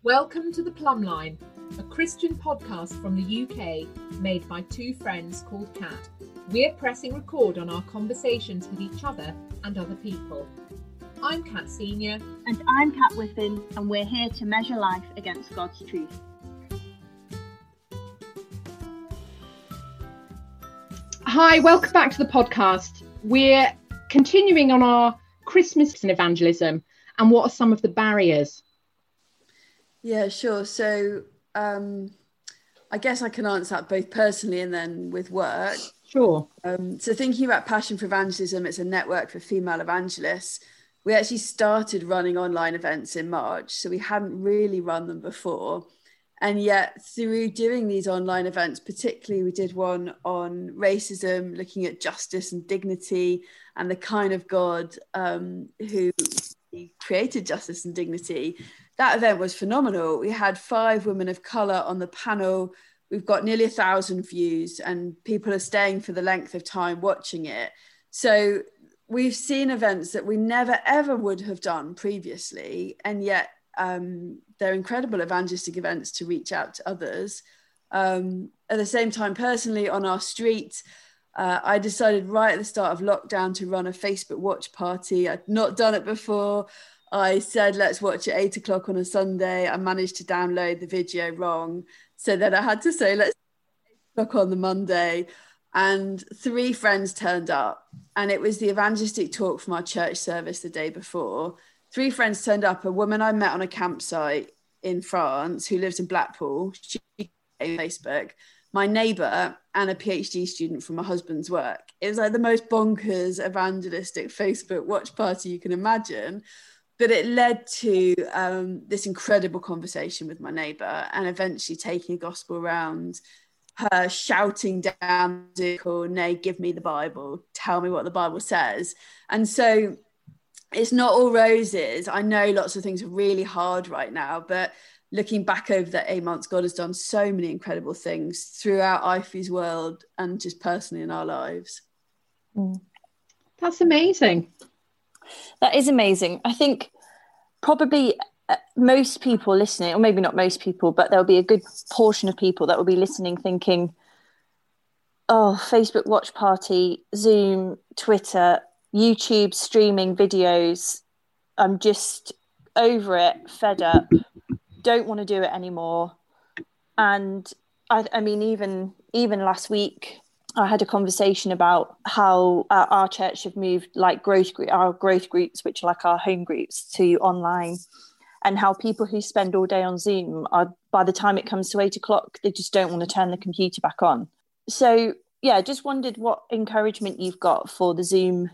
Welcome to The Plumb Line, a Christian podcast from the UK made by two friends called Kat. We're pressing record on our conversations with each other and other people. I'm Kat Senior. And I'm Kat Whiffin, and we're here to measure life against God's truth. Hi, welcome back to the podcast. We're continuing on our Christmas and evangelism, and what are some of the barriers? Yeah, sure. So I guess I can answer that both personally and then with work. Sure. So thinking about Passion for Evangelism, it's a network for female evangelists. We actually started running online events in March, so we hadn't really run them before. And yet through doing these online events, particularly we did one on racism, looking at justice and dignity and the kind of God who created justice and dignity. That event was phenomenal. We had 5 women of colour on the panel. We've got nearly 1,000 views and people are staying for the length of time watching it. So we've seen events that we never ever would have done previously, and yet they're incredible evangelistic events to reach out to others. At the same time, personally, on our street, I decided right at the start of lockdown to run a Facebook watch party. I'd not done it before. I said, let's watch at 8 o'clock on a Sunday. I managed to download the video wrong. So then I had to say, let's 8 o'clock on the Monday. And 3 friends turned up. And it was the evangelistic talk from our church service the day before. 3 friends turned up. A woman I met on a campsite in France who lives in Blackpool. She came on Facebook. My neighbour and a PhD student from my husband's work. It was like the most bonkers evangelistic Facebook watch party you can imagine. But it led to this incredible conversation with my neighbour, and eventually taking a gospel around, her shouting down, nay, give me the Bible, tell me what the Bible says. And so it's not all roses. I know lots of things are really hard right now, but looking back over that 8 months, God has done so many incredible things throughout IFE's world and just personally in our lives. That's amazing. That is amazing. I think probably most people listening, or maybe not most people, but there'll be a good portion of people that will be listening thinking, oh, Facebook watch party, Zoom, Twitter, YouTube streaming videos. I'm just over it, fed up, don't want to do it anymore. And I mean, even last week, I had a conversation about how our church have moved like our growth groups, which are like our home groups, to online, and how people who spend all day on Zoom are, by the time it comes to 8 o'clock, they just don't want to turn the computer back on. So yeah, just wondered what encouragement you've got for the Zoom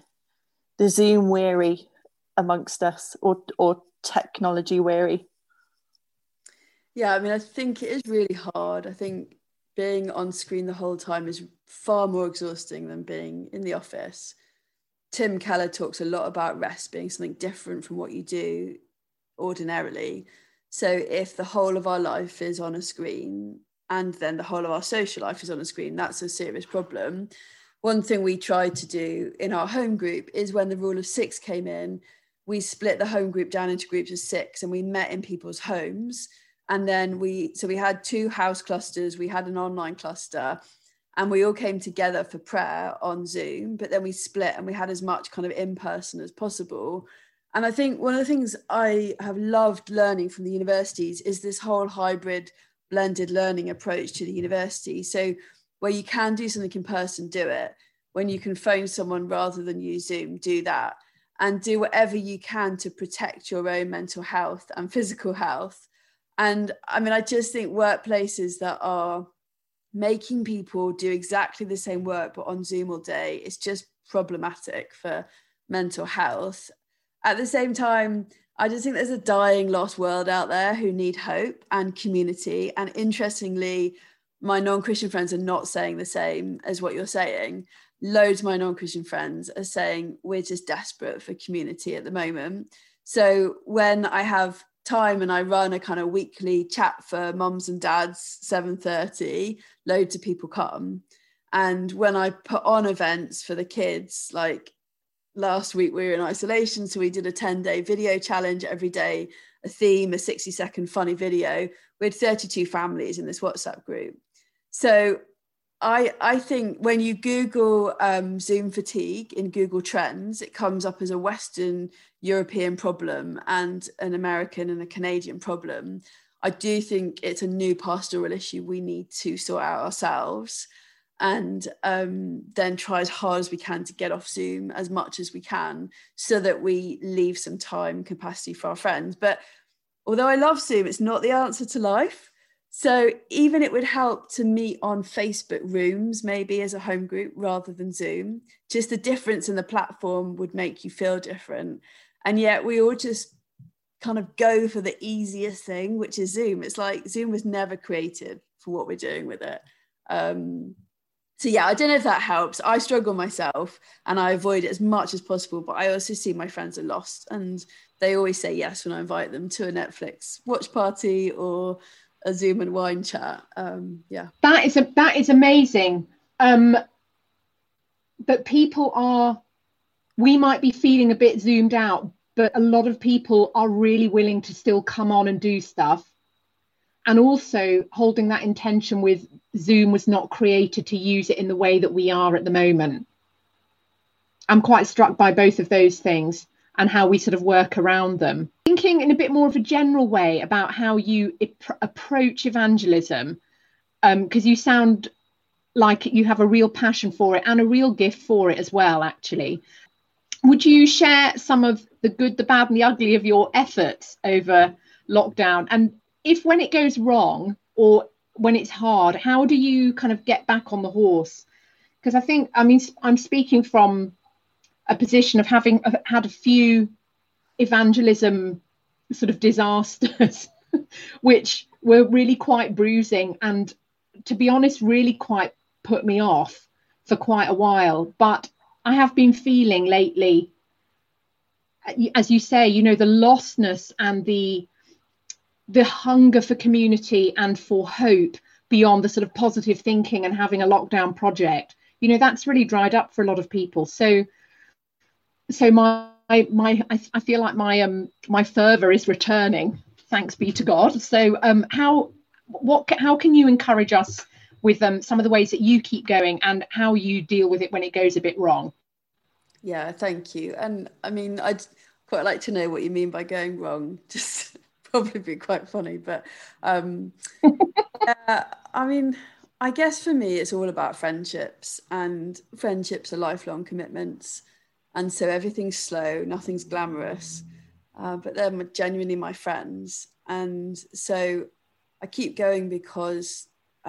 weary amongst us, or technology weary. Yeah, I mean, I think it is really hard. I think being on screen the whole time is far more exhausting than being in the office. Tim Keller talks a lot about rest being something different from what you do ordinarily. So if the whole of our life is on a screen and then the whole of our social life is on a screen, that's a serious problem. One thing we tried to do in our home group is when the rule of 6 came in, we split the home group down into groups of 6 and we met in people's homes. And then we had 2 house clusters, we had an online cluster, and we all came together for prayer on Zoom, but then we split and we had as much kind of in person as possible. And I think one of the things I have loved learning from the universities is this whole hybrid blended learning approach to the university. So where you can do something in person, do it. When you can phone someone rather than use Zoom, do that. And do whatever you can to protect your own mental health and physical health. And I mean, I just think workplaces that are making people do exactly the same work but on Zoom all day, it's just problematic for mental health. At the same time, I just think there's a dying lost world out there who need hope and community. And interestingly, my non-Christian friends are not saying the same as what you're saying. Loads of my non-Christian friends are saying we're just desperate for community at the moment. So when I have time and I run a kind of weekly chat for mums and dads, 7:30, loads of people come. And when I put on events for the kids, like last week we were in isolation, so we did a 10-day video challenge every day a theme, a 60-second funny video. We had 32 families in this WhatsApp group. So I think when you Google Zoom fatigue in Google Trends, it comes up as a Western European problem and an American and a Canadian problem. I do think it's a new pastoral issue we need to sort out ourselves, and then try as hard as we can to get off Zoom as much as we can so that we leave some time capacity for our friends. But although I love Zoom, it's not the answer to life. So even it would help to meet on Facebook rooms, maybe as a home group rather than Zoom. Just the difference in the platform would make you feel different. And yet we all just kind of go for the easiest thing, which is Zoom. It's like Zoom was never created for what we're doing with it. So yeah, I don't know if that helps. I struggle myself and I avoid it as much as possible, but I also see my friends are lost and they always say yes when I invite them to a Netflix watch party or a Zoom and wine chat. Yeah, that is amazing. But we might be feeling a bit zoomed out, but a lot of people are really willing to still come on and do stuff. And also holding that intention with Zoom was not created to use it in the way that we are at the moment. I'm quite struck by both of those things and how we sort of work around them. Thinking in a bit more of a general way about how you approach evangelism, because you sound like you have a real passion for it and a real gift for it as well, actually. Would you share some of the good, the bad and the ugly of your efforts over lockdown? And if when it goes wrong or when it's hard, how do you kind of get back on the horse? Because I'm speaking from a position of having had a few evangelism sort of disasters, which were really quite bruising and, to be honest, really quite put me off for quite a while. But I have been feeling lately, as you say, you know, the lostness and the hunger for community and for hope beyond the sort of positive thinking and having a lockdown project, you know, that's really dried up for a lot of people. So I feel like my fervor is returning, thanks be to God. So how can you encourage us with some of the ways that you keep going and how you deal with it when it goes a bit wrong? Yeah, thank you. And I mean, I'd quite like to know what you mean by going wrong. Just probably be quite funny, but yeah, I mean, I guess for me it's all about friendships, and friendships are lifelong commitments, and so everything's slow, nothing's glamorous, but they're genuinely my friends, and so I keep going because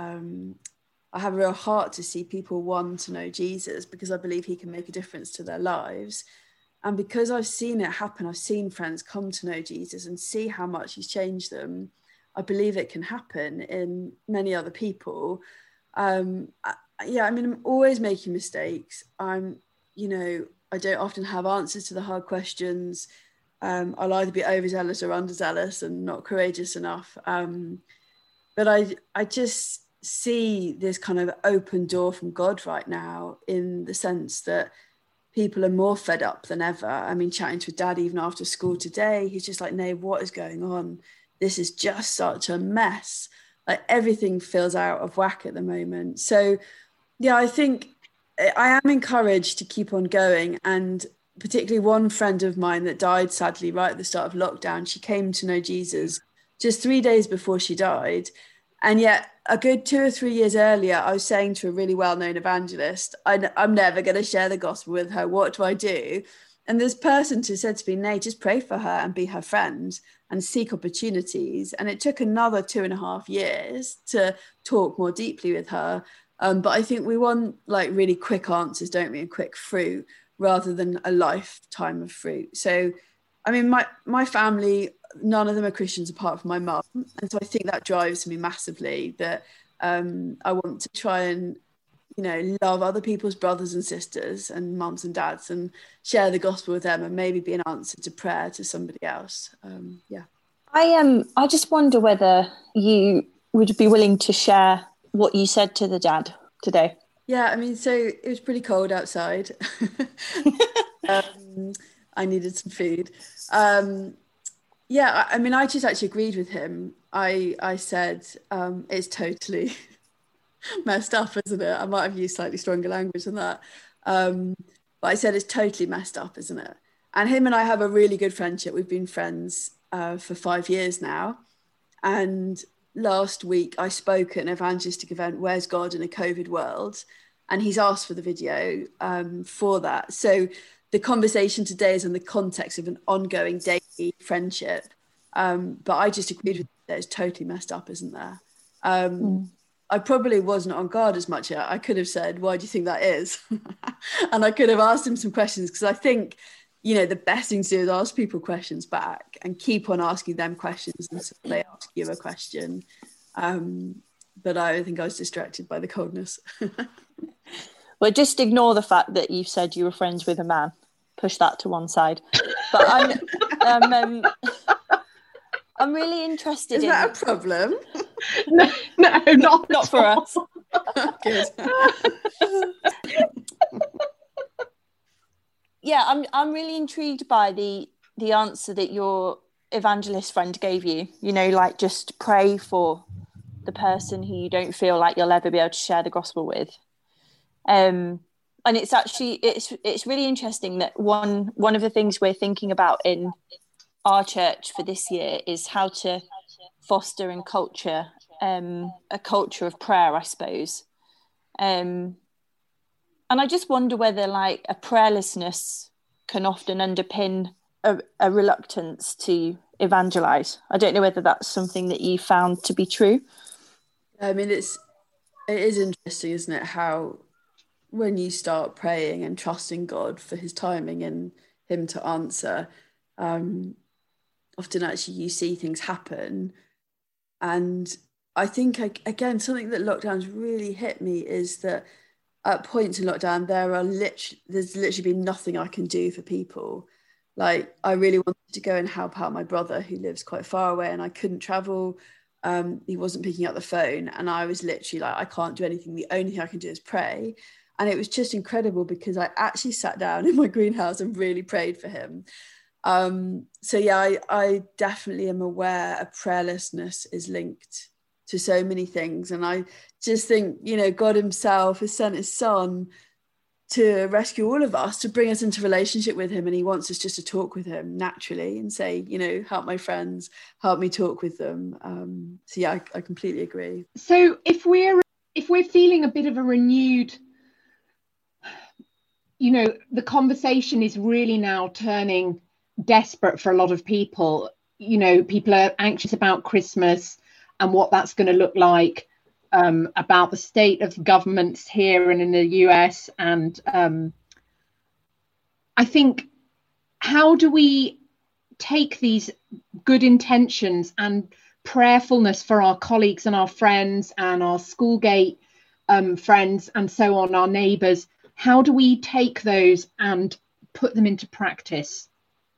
I have a real heart to see people want to know Jesus, because I believe he can make a difference to their lives. And because I've seen it happen, I've seen friends come to know Jesus and see how much he's changed them. I believe it can happen in many other people. I'm always making mistakes. I don't often have answers to the hard questions. I'll either be overzealous or underzealous and not courageous enough. But I just see this kind of open door from God right now, in the sense that people are more fed up than ever. I mean, chatting to Dad even after school today, he's just like, Nave, what is going on? This is just such a mess. Like, everything feels out of whack at the moment. So yeah, I think I am encouraged to keep on going. And particularly one friend of mine that died sadly right at the start of lockdown, she came to know Jesus just 3 days before she died. And yet a good 2 or 3 years earlier, I was saying to a really well-known evangelist, I'm never going to share the gospel with her. What do I do? And this person just said to me, Nate, just pray for her and be her friend and seek opportunities. And it took another 2.5 years to talk more deeply with her. But I think we want like really quick answers, don't we? And quick fruit rather than a lifetime of fruit. So, I mean, my family, none of them are Christians apart from my mum. And so I think that drives me massively, that I want to try and, you know, love other people's brothers and sisters and mums and dads and share the gospel with them and maybe be an answer to prayer to somebody else. I just wonder whether you would be willing to share what you said to the dad today. Yeah, I mean, so it was pretty cold outside. I needed some food. Yeah, I mean, I just actually agreed with him. I said it's totally messed up, isn't it? I might have used slightly stronger language than that. But I said it's totally messed up, isn't it? And him and I have a really good friendship. We've been friends for 5 years now. And last week I spoke at an evangelistic event, Where's God in a COVID World? And he's asked for the video for that. So the conversation today is in the context of an ongoing daily friendship. But I just agreed with that it's totally messed up, isn't there? I probably wasn't on guard as much. I could have said, why do you think that is? And I could have asked him some questions, because I think, the best thing to do is ask people questions back and keep on asking them questions until they ask you a question. But I think I was distracted by the coldness. Well, just ignore the fact that you said you were friends with a man. Push that to one side. But I'm really interested in... Is that a problem? No, not for us. Good. Yeah, I'm really intrigued by the answer that your evangelist friend gave you. Like, just pray for the person who you don't feel like you'll ever be able to share the gospel with. And it's actually it's really interesting that one of the things we're thinking about in our church for this year is how to foster and culture a culture of prayer, I suppose. And I just wonder whether, like, a prayerlessness can often underpin a reluctance to evangelize. I don't know whether that's something that you found to be true. I mean, it is interesting, isn't it, how when you start praying and trusting God for his timing and him to answer, often actually you see things happen. And I think, again, something that lockdowns really hit me is that at points in lockdown, there's literally been nothing I can do for people. Like, I really wanted to go and help out my brother who lives quite far away, and I couldn't travel. He wasn't picking up the phone, and I was literally like, I can't do anything. The only thing I can do is pray. And it was just incredible, because I actually sat down in my greenhouse and really prayed for him. So yeah, I definitely am aware of prayerlessness is linked to so many things. And I just think, God himself has sent his son to rescue all of us, to bring us into relationship with him. And he wants us just to talk with him naturally and say, help my friends, help me talk with them. So yeah, I completely agree. So if we're feeling a bit of a renewed, the conversation is really now turning desperate for a lot of people. People are anxious about Christmas and what that's going to look like, about the state of governments here and in the US. And I think, how do we take these good intentions and prayerfulness for our colleagues and our friends and our Schoolgate friends and so on, our neighbours, how do we take those and put them into practice?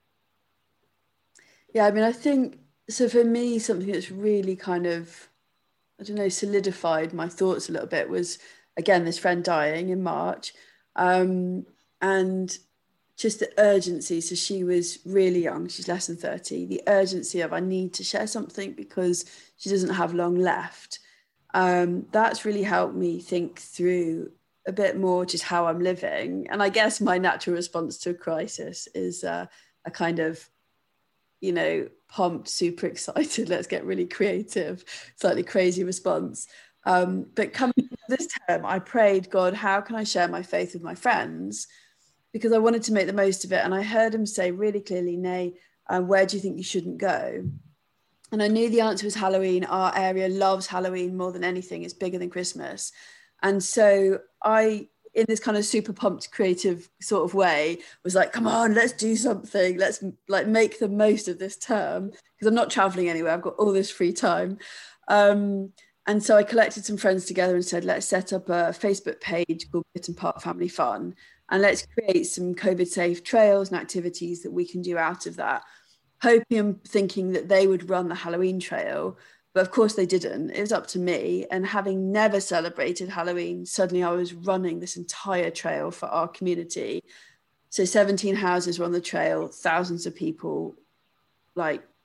Yeah, I mean, I think, so for me, something that's really kind of, solidified my thoughts a little bit was, again, this friend dying in March, and just the urgency. So she was really young, she's less than 30, the urgency of, I need to share something because she doesn't have long left. That's really helped me think through a bit more just how I'm living. And I guess my natural response to a crisis is a kind of, pumped, super excited, let's get really creative, slightly crazy response. But coming this term, I prayed, God, how can I share my faith with my friends? Because I wanted to make the most of it. And I heard him say really clearly, Nay, where do you think you shouldn't go? And I knew the answer was Halloween. Our area loves Halloween more than anything. It's bigger than Christmas. And so I, in this kind of super pumped creative sort of way, was like, come on, let's do something. Let's make the most of this term, because I'm not traveling anywhere. I've got all this free time. And so I collected some friends together and said, let's set up a Facebook page called Bitten Part Family Fun. And let's create some COVID safe trails and activities that we can do out of that. Hoping and thinking that they would run the Halloween trail. But of course they didn't. It was up to me. And having never celebrated Halloween, suddenly I was running this entire trail for our community. So 17 houses were on the trail, thousands of people,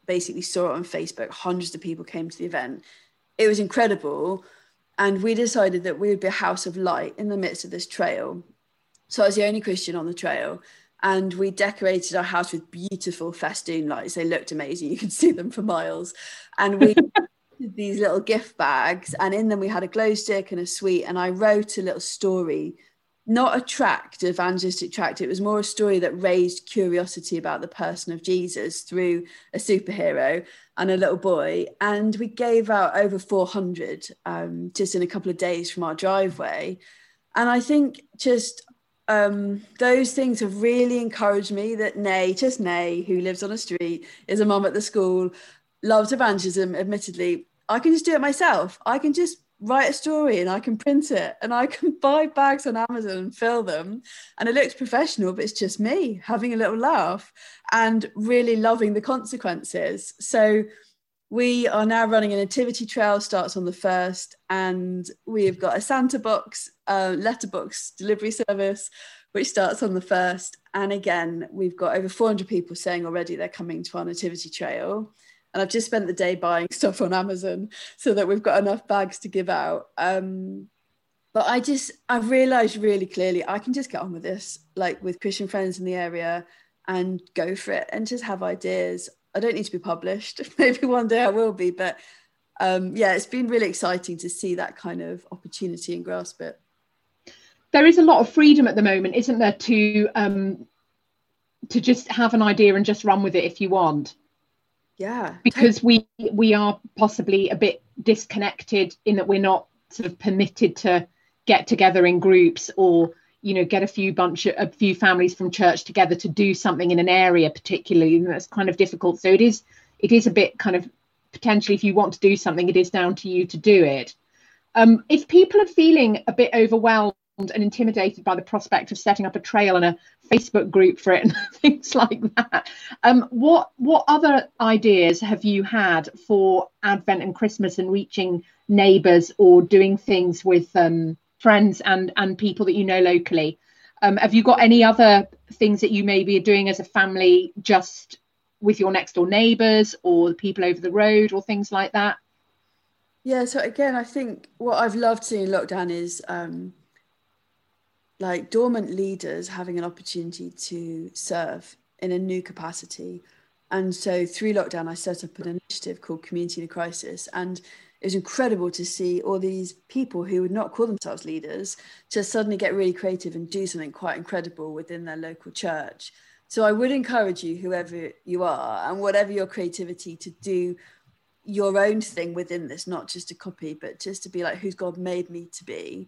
basically saw it on Facebook. Hundreds of people came to the event. It was incredible. And we decided that we would be a house of light in the midst of this trail. So I was the only Christian on the trail. And we decorated our house with beautiful festoon lights. They looked amazing. You could see them for miles. And we did these little gift bags. And in them we had a glow stick and a sweet. And I wrote a little story, not a tract, evangelistic tract. It was more a story that raised curiosity about the person of Jesus through a superhero and a little boy. And we gave out over 400 just in a couple of days from our driveway. And I think just those things have really encouraged me that Nay, who lives on a street, is a mum at the school, loves evangelism, admittedly. I can just do it myself. I can just write a story and I can print it and I can buy bags on Amazon and fill them. And it looks professional, but it's just me having a little laugh and really loving the consequences. So we are now running a nativity trail, starts on the 1st, and we've got a Santa box, letterbox delivery service, which starts on the 1st. And again, we've got over 400 people saying already they're coming to our nativity trail. And I've just spent the day buying stuff on Amazon so that we've got enough bags to give out. But I've realised really clearly, I can just get on with this, like with Christian friends in the area, and go for it and just have ideas. I don't need to be published. Maybe one day I will be, but it's been really exciting to see that kind of opportunity and grasp it. There is a lot of freedom at the moment, isn't there, to just have an idea and just run with it if you want. Yeah. Because we are possibly a bit disconnected in that we're not sort of permitted to get together in groups or, get a few families from church together to do something in an area particularly. And that's kind of difficult. So it is a bit kind of potentially, if you want to do something, it is down to you to do it. If people are feeling a bit overwhelmed and intimidated by the prospect of setting up a trail and a Facebook group for it and things like that, what other ideas have you had for Advent and Christmas and reaching neighbours or doing things with friends and people that you know locally? Have you got any other things that you maybe are doing as a family, just with your next door neighbours or the people over the road or things like that? Yeah, so again, I think what I've loved seeing in lockdown is like dormant leaders having an opportunity to serve in a new capacity. And so through lockdown, I set up an initiative called Community in a Crisis. And it was incredible to see all these people who would not call themselves leaders to suddenly get really creative and do something quite incredible within their local church. So I would encourage you, whoever you are and whatever your creativity, to do your own thing within this, not just a copy, but just to be like, who's God made me to be.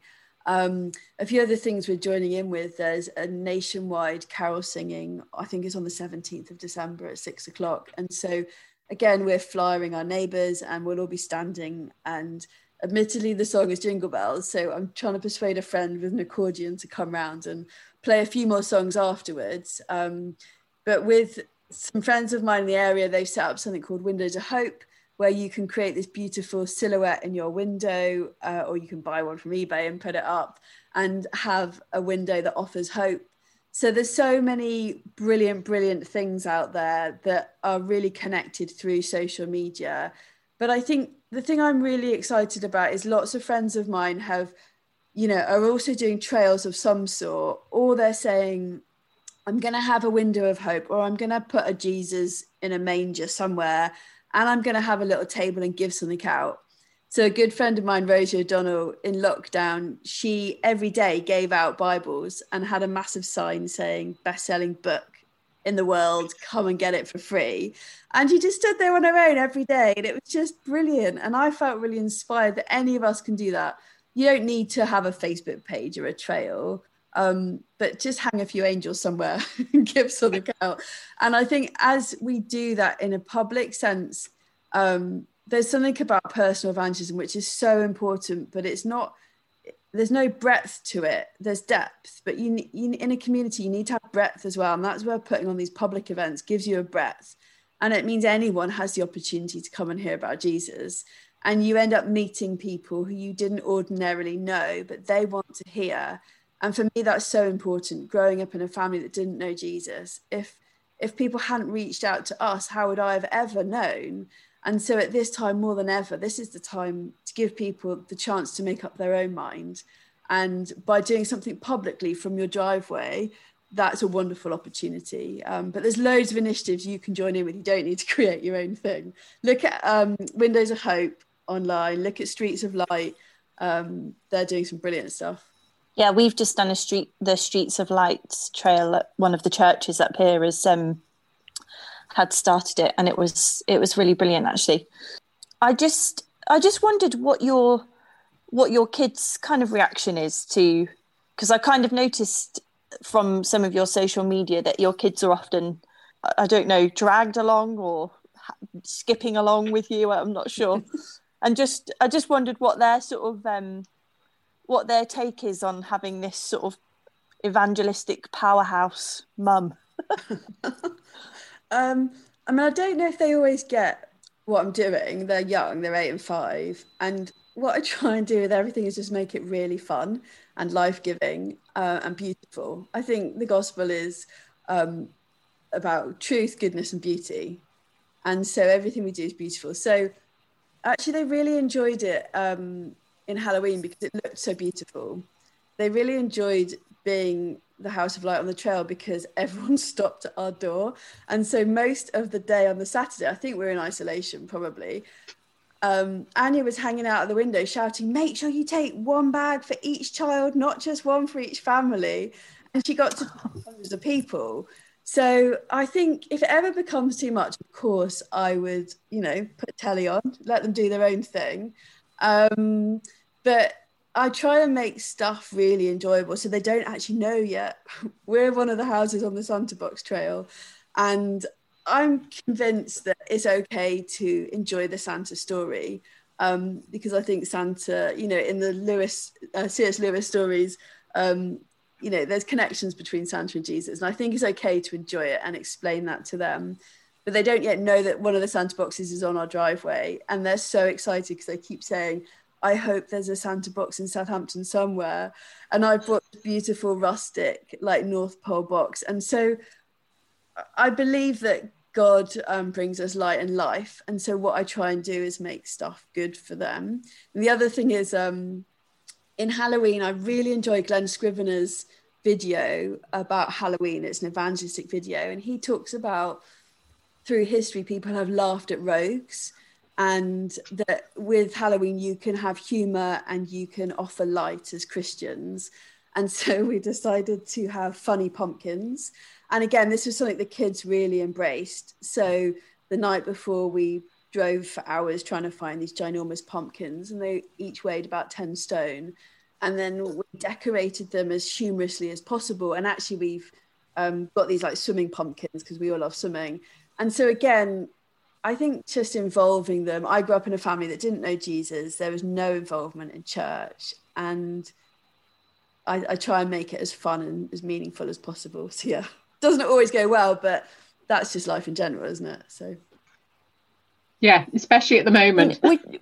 A few other things we're joining in with. There's a nationwide carol singing, I think it's on the 17th of December at 6 o'clock. And so again, we're flyering our neighbours and we'll all be standing, and admittedly the song is Jingle Bells, so I'm trying to persuade a friend with an accordion to come round and play a few more songs afterwards. But with some friends of mine in the area, they've set up something called Windows of Hope, where you can create this beautiful silhouette in your window, or you can buy one from eBay and put it up and have a window that offers hope. So there's so many brilliant things out there that are really connected through social media. But I think the thing I'm really excited about is lots of friends of mine have, are also doing trails of some sort, or they're saying, I'm going to have a window of hope, or I'm going to put a Jesus in a manger somewhere, and I'm going to have a little table and give something out. So a good friend of mine, Rosie O'Donnell, in lockdown, she every day gave out Bibles and had a massive sign saying best-selling book in the world, come and get it for free. And she just stood there on her own every day, and it was just brilliant. And I felt really inspired that any of us can do that. You don't need to have a Facebook page or a trail, but just hang a few angels somewhere and give something out. And I think as we do that in a public sense, there's something about personal evangelism which is so important, but there's no breadth to it. There's depth, but you in a community, you need to have breadth as well. And that's where putting on these public events gives you a breadth. And it means anyone has the opportunity to come and hear about Jesus. And you end up meeting people who you didn't ordinarily know, but they want to hear. And for me, that's so important. Growing up in a family that didn't know Jesus, if if people hadn't reached out to us, how would I have ever known? And so at this time, more than ever, this is the time to give people the chance to make up their own mind. And by doing something publicly from your driveway, that's a wonderful opportunity. But there's loads of initiatives you can join in with. You don't need to create your own thing. Look at Windows of Hope online. Look at Streets of Light. They're doing some brilliant stuff. Yeah, we've just done the Streets of Light trail at one of the churches up here had started it, and it was really brilliant, actually. I just wondered what your kids' kind of reaction is to, because I kind of noticed from some of your social media that your kids are often, I don't know, dragged along or skipping along with you. I'm not sure. And I just wondered what their sort of what their take is on having this sort of evangelistic powerhouse mum. I mean, I don't know if they always get what I'm doing. They're young, they're 8 and 5. And what I try and do with everything is just make it really fun and life-giving and beautiful. I think the gospel is about truth, goodness, and beauty. And so everything we do is beautiful. So actually, they really enjoyed it in Halloween because it looked so beautiful. They really enjoyed being the House of Light on the trail because everyone stopped at our door. And so most of the day on the Saturday, I think we're in isolation probably, Anya was hanging out of the window shouting, make sure you take one bag for each child, not just one for each family. And she got to hundreds of people. So I think if it ever becomes too much, of course, I would, put telly on, let them do their own thing. But I try and make stuff really enjoyable so they don't actually know yet. We're one of the houses on the Santa Box Trail, and I'm convinced that it's okay to enjoy the Santa story because I think Santa, in the C.S. Lewis stories, there's connections between Santa and Jesus. And I think it's okay to enjoy it and explain that to them. But they don't yet know that one of the Santa boxes is on our driveway. And they're so excited because they keep saying, I hope there's a Santa box in Southampton somewhere. And I bought this beautiful rustic, North Pole box. And so I believe that God brings us light and life. And so what I try and do is make stuff good for them. And the other thing is in Halloween, I really enjoy Glenn Scrivener's video about Halloween. It's an evangelistic video. And he talks about through history, people have laughed at rogues. And that with Halloween, you can have humor and you can offer light as Christians. And so we decided to have funny pumpkins. And again, this was something the kids really embraced. So the night before, we drove for hours trying to find these ginormous pumpkins, and they each weighed about 10 stone. And then we decorated them as humorously as possible. And actually, we've got these swimming pumpkins because we all love swimming. And so again, I think just involving them. I grew up in a family that didn't know Jesus. There was no involvement in church. And I try and make it as fun and as meaningful as possible. So yeah, doesn't always go well, but that's just life in general, isn't it? So yeah, especially at the moment.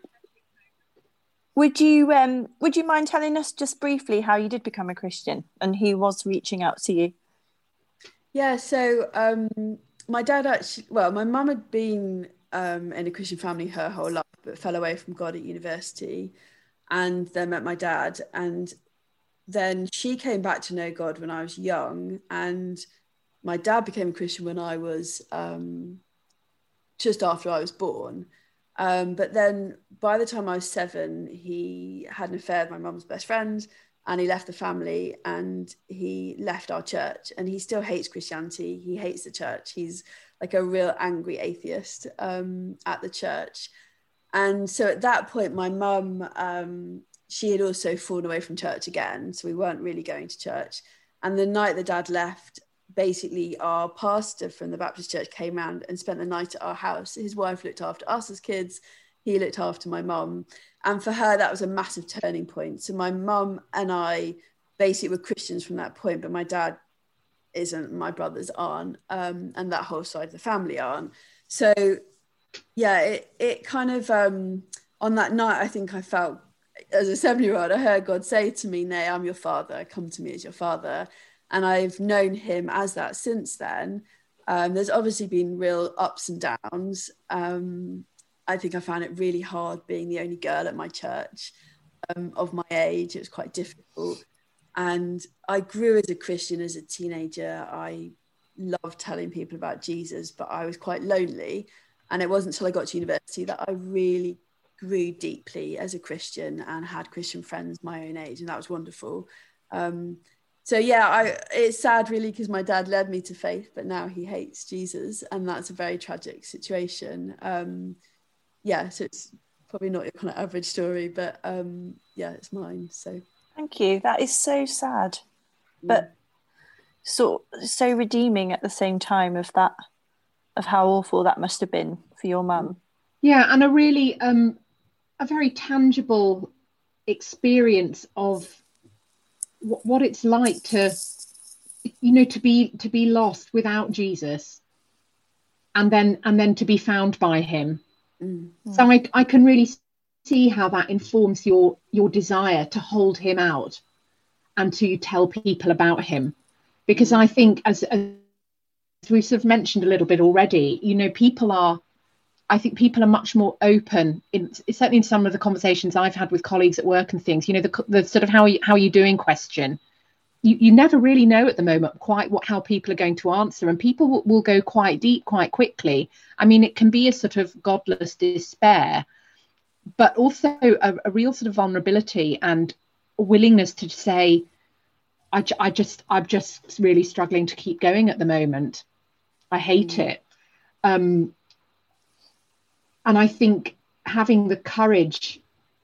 Would you mind telling us just briefly how you did become a Christian and who was reaching out to you? Yeah, so my dad my mum had been in a Christian family her whole life, but fell away from God at university, and then met my dad. And then she came back to know God when I was young, and my dad became a Christian when I was just after I was born. But then by the time I was 7, he had an affair with my mum's best friend, and he left the family and he left our church, and he still hates Christianity. He hates the church. He's like a real angry atheist at the church. And so at that point, my mum, she had also fallen away from church again. So we weren't really going to church. And the night that Dad left, basically our pastor from the Baptist church came round and spent the night at our house. His wife looked after us as kids. He looked after my mum. And for her, that was a massive turning point. So my mum and I basically were Christians from that point, but my dad isn't, my brothers aren't, and that whole side of the family aren't. So yeah, it kind of, on that night, I think I felt, as a 7-year-old, I heard God say to me, "Nay, I'm your father, come to me as your father." And I've known him as that since then. There's obviously been real ups and downs. I think I found it really hard being the only girl at my church of my age. It was quite difficult. And I grew as a Christian as a teenager. I loved telling people about Jesus, but I was quite lonely. And it wasn't until I got to university that I really grew deeply as a Christian and had Christian friends my own age. And that was wonderful. So yeah, it's sad really, because my dad led me to faith, but now he hates Jesus, and that's a very tragic situation. Yeah, so it's probably not your kind of average story, but yeah, it's mine. So thank you. That is so sad, but so redeeming at the same time of how awful that must have been for your mum. Yeah, and a really a very tangible experience of what it's like to be lost without Jesus, and then to be found by him. So I can really see how that informs your desire to hold him out and to tell people about him, because I think as we sort of mentioned a little bit already, people are much more open certainly in some of the conversations I've had with colleagues at work and things. The sort of how are you doing question, you never really know at the moment quite how people are going to answer, and people will go quite deep quite quickly. I mean, it can be a sort of godless despair, but also a real sort of vulnerability and a willingness to I'm just really struggling to keep going at the moment. I hate it. And I think having the courage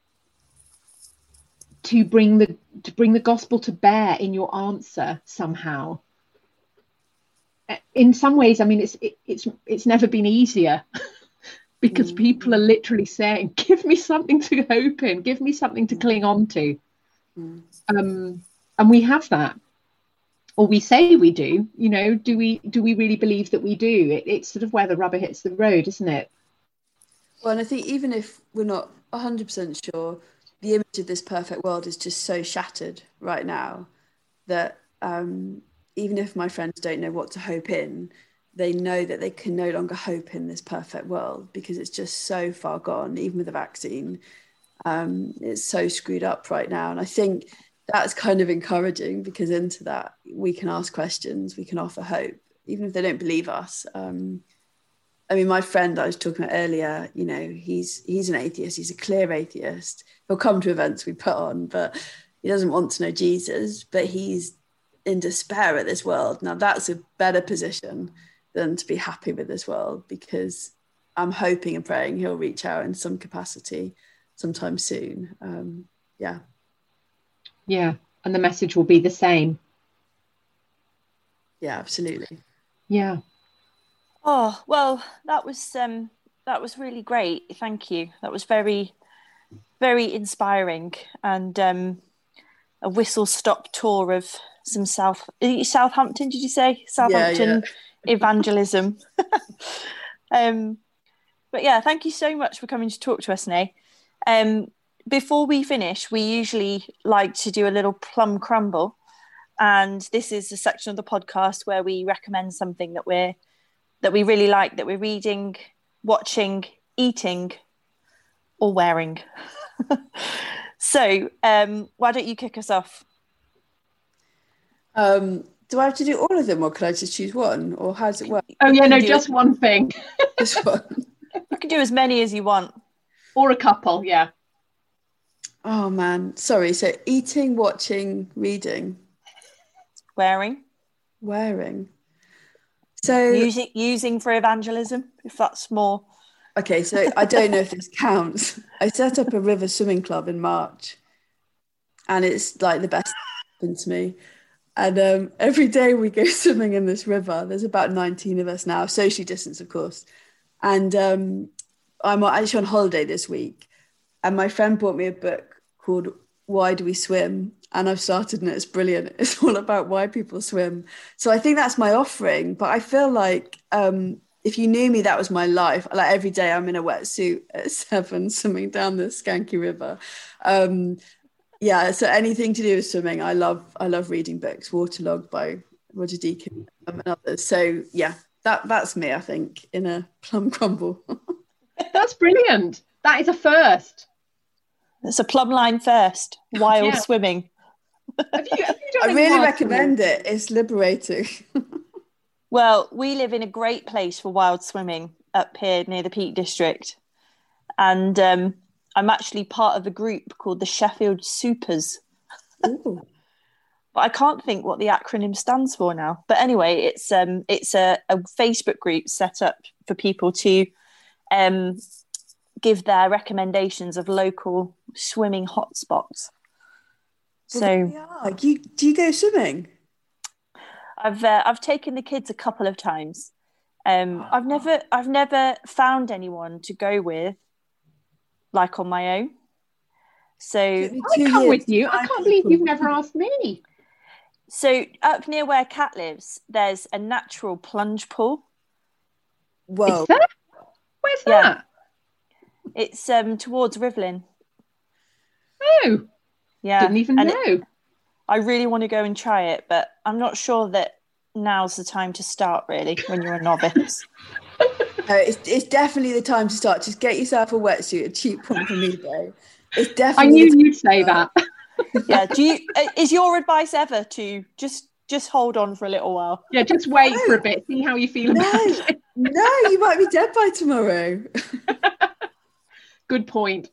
to bring the gospel to bear in your answer somehow. In some ways, I mean, it's never been easier because people are literally saying, "Give me something to hope in, give me something to cling on to," and we have that, or we say we do. Do we really believe that we do? It's sort of where the rubber hits the road, isn't it? Well, and I think even if we're not 100% sure, the image of this perfect world is just so shattered right now that even if my friends don't know what to hope in, they know that they can no longer hope in this perfect world because it's just so far gone, even with the vaccine. It's so screwed up right now. And I think that's kind of encouraging, because into that we can ask questions, we can offer hope, even if they don't believe us. I mean, my friend I was talking about earlier, he's an atheist. He's a clear atheist. He'll come to events we put on, but he doesn't want to know Jesus, but he's in despair at this world. Now, that's a better position than to be happy with this world, because I'm hoping and praying he'll reach out in some capacity sometime soon. Yeah. And the message will be the same. Yeah, absolutely. Yeah. Oh, well, that was really great. Thank you. That was very, very inspiring, and a whistle-stop tour of some Southampton, did you say? Southampton evangelism. But yeah, thank you so much for coming to talk to us, Nay. Before we finish, we usually like to do a little plum crumble, and this is a section of the podcast where we recommend something that we really like, that we're reading, watching, eating, or wearing. So why don't you kick us off? Do I have to do all of them, or can I just choose one, or how does it work? Oh yeah, no, just one thing. Just one. You can do as many as you want. Or a couple, yeah. Oh man, sorry. So eating, watching, reading. Wearing. So using for evangelism, if that's more. Okay, so I don't know if this counts. I set up a river swimming club in March, and it's like the best thing that happened to me. And every day we go swimming in this river. There's about 19 of us now, socially distanced, of course. And I'm actually on holiday this week, and my friend bought me a book called Why Do We Swim? And I've started, and it's brilliant. It's all about why people swim. So I think that's my offering. But I feel like if you knew me, that was my life. Like every day I'm in a wetsuit at 7 swimming down this skanky river. So anything to do with swimming. I love reading books. Waterlogged by Roger Deakins and others. So yeah, That's me, I think, in a plum crumble. That's brilliant. That is a first. It's a plumb line first. Wild swimming. Have you done I any really wild recommend swimming? it. It's liberating. Well, we live in a great place for wild swimming up here near the Peak District. And I'm actually part of a group called the Sheffield Supers. Ooh. But I can't think what the acronym stands for now. But anyway, it's a Facebook group set up for people to give their recommendations of local swimming hotspots. Well, do you go swimming? I've taken the kids a couple of times. I've never found anyone to go with, like on my own. So I come with you. I can't believe you've never asked me. So up near where Kat lives, there's a natural plunge pool. Whoa. Is there? Where's that? It's towards Rivlin. Oh, Yeah. didn't even know. I really want to go and try it, but I'm not sure that now's the time to start, really, when you're a novice. It's definitely the time to start. Just get yourself a wetsuit, a cheap one from eBay. It's I definitely. knew you'd say that. Yeah. Is your advice ever to just hold on for a little while? Yeah, just wait for a bit, see how you feel about it. No, you might be dead by tomorrow. Good point.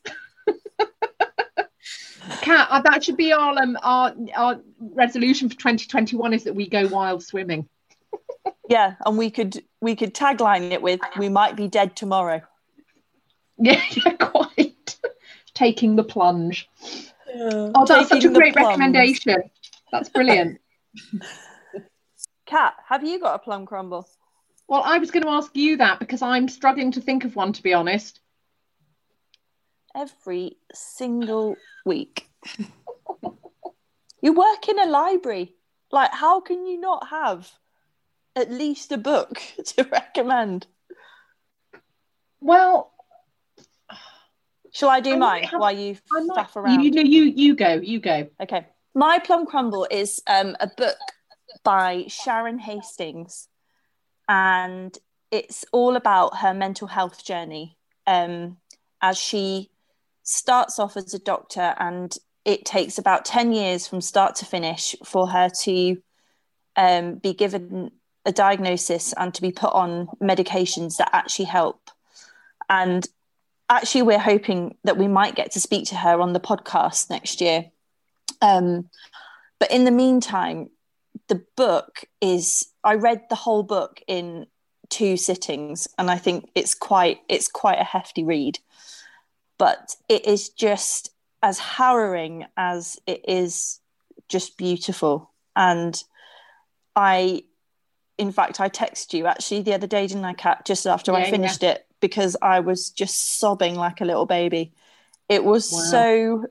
Kat, that should be our resolution for 2021 is that we go wild swimming. Yeah, and we could tagline it with "We might be dead tomorrow." Yeah, quite. Taking the plunge. Yeah. Oh, that's such a Taking the great plunge. recommendation. That's brilliant. Kat, have you got a plum crumble? Well, I was going to ask you that because I'm struggling to think of one, to be honest. Every single week. You work in a library. Like, how can you not have at least a book to recommend? Well, Shall I do I mine might have- while you I might, faff around? you go. Okay. My plum crumble is a book by Sharon Hastings, and it's all about her mental health journey as she starts off as a doctor, and it takes about 10 years from start to finish for her to be given a diagnosis and to be put on medications that actually help. And actually, we're hoping that we might get to speak to her on the podcast next year. But in the meantime, the book I read the whole book in 2 sittings, and I think it's quite a hefty read. But it is just as harrowing as it is just beautiful. And in fact, I texted you actually the other day, didn't I, Kat, just after I finished it, because I was just sobbing like a little baby. It was so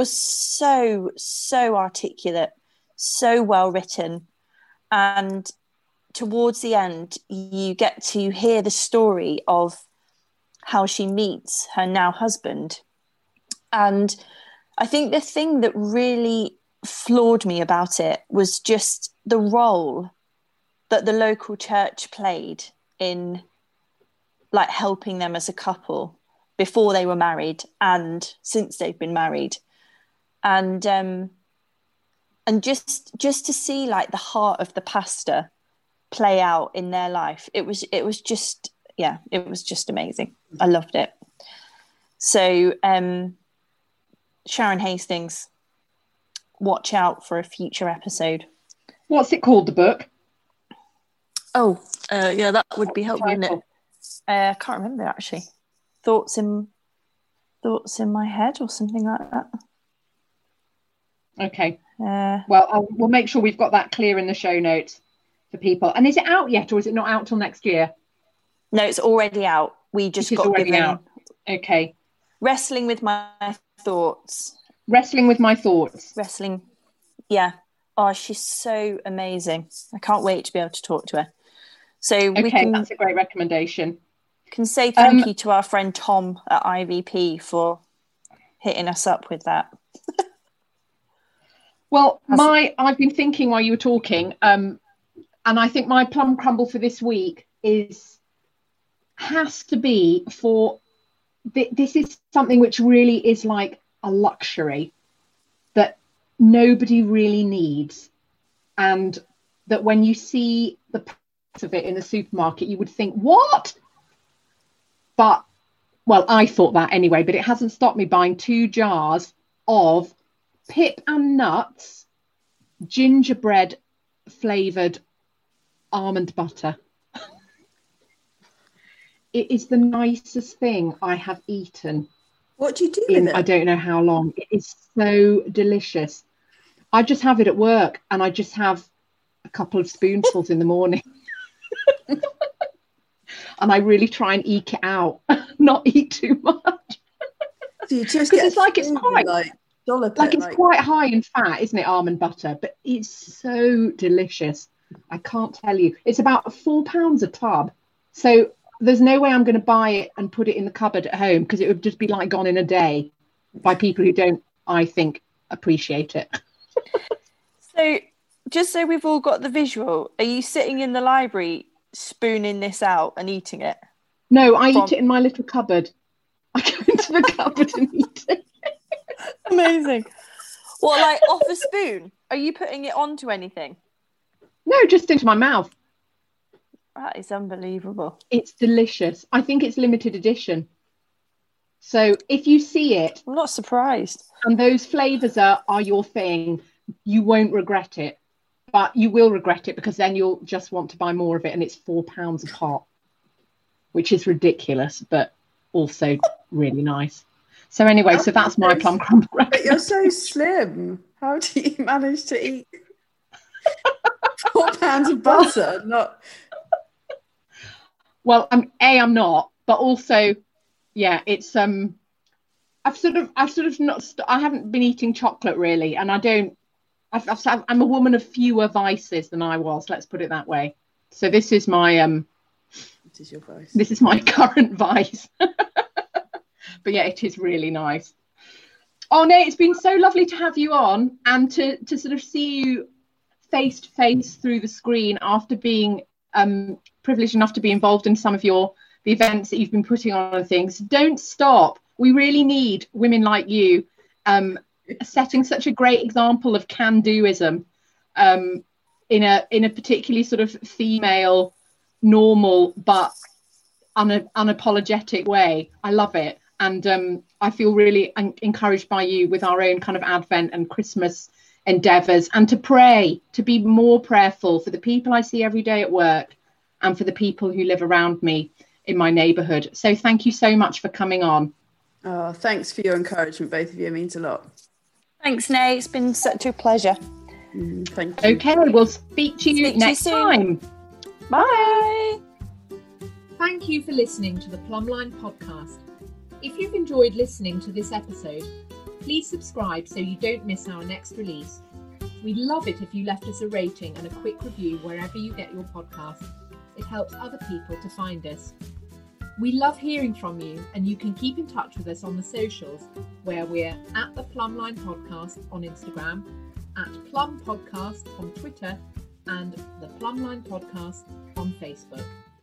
articulate, so well written. And towards the end, you get to hear the story of how she meets her now husband. And I think the thing that really floored me about it was just the role that the local church played in like helping them as a couple before they were married and since they've been married. And just to see like the heart of the pastor play out in their life, it was just amazing. I loved it. So Sharon Hastings, watch out for a future episode. What's it called, the book? Yeah, that would be helpful, wouldn't it? I can't remember actually. Thoughts in my head or something like that. Okay. Well, we'll make sure we've got that clear in the show notes for people. And is it out yet, or is it not out till next year? No, it's already out. We just got already given out. Okay. Wrestling with my thoughts. Wrestling. Yeah. Oh, she's so amazing. I can't wait to be able to talk to her. So that's a great recommendation. Can say thank you to our friend Tom at IVP for hitting us up with that. Well, I've been thinking while you were talking, and I think my plum crumble for this week has to be for this is something which really is like a luxury that nobody really needs, and that when you see the price of it in the supermarket you would think, what? But well, I thought that anyway, but it hasn't stopped me buying 2 jars of Pip and Nuts gingerbread flavoured almond butter. It is the nicest thing I have eaten. What do you do with it? I don't know how long. It is so delicious. I just have it at work, and I just have a couple of spoonfuls in the morning. And I really try and eke it out, not eat too much. So you just because it's like it's quite it's quite high in fat, isn't it, almond butter? But it's so delicious. I can't tell you. It's about £4 a tub. So there's no way I'm going to buy it and put it in the cupboard at home, because it would just be like gone in a day by people who don't, I think, appreciate it. So just so we've all got the visual, are you sitting in the library spooning this out and eating it? No, I eat it in my little cupboard. I go into the cupboard and eat it. Amazing. What, like off a spoon? Are you putting it onto anything? No, just into my mouth. That is unbelievable. It's delicious. I think it's limited edition. So if you see it, I'm not surprised. And those flavours are your thing, you won't regret it. But you will regret it, because then you'll just want to buy more of it, and it's £4 a pot, which is ridiculous, but also really nice. So anyway, so that's my plum crumble. But you're so slim. How do you manage to eat £4 of butter? Not. Well, I'm not, but also, yeah, it's I've sort of not. I haven't been eating chocolate really, and I don't. I'm a woman of fewer vices than I was. Let's put it that way. So this is my This is your vice. This is my current vice. But yeah, it is really nice. Oh, Nate, it's been so lovely to have you on, and to sort of see you face to face through the screen after being privileged enough to be involved in some of the events that you've been putting on and things. Don't stop. We really need women like you setting such a great example of can-doism in a particularly sort of female, normal but unapologetic way. I love it. And I feel really encouraged by you with our own kind of Advent and Christmas endeavours, and to pray, to be more prayerful for the people I see every day at work and for the people who live around me in my neighbourhood. So thank you so much for coming on. Oh, thanks for your encouragement, both of you. It means a lot. Thanks, Nate. It's been such a pleasure. Thank you. Okay, we'll speak to you next time. Bye. Thank you for listening to the Plumline podcast. If you've enjoyed listening to this episode, please subscribe so you don't miss our next release. We'd love it if you left us a rating and a quick review wherever you get your podcast. It helps other people to find us. We love hearing from you, and you can keep in touch with us on the socials, where we're at the Plumline Podcast on Instagram, at Plum Podcast on Twitter, and the Plumline Podcast on Facebook.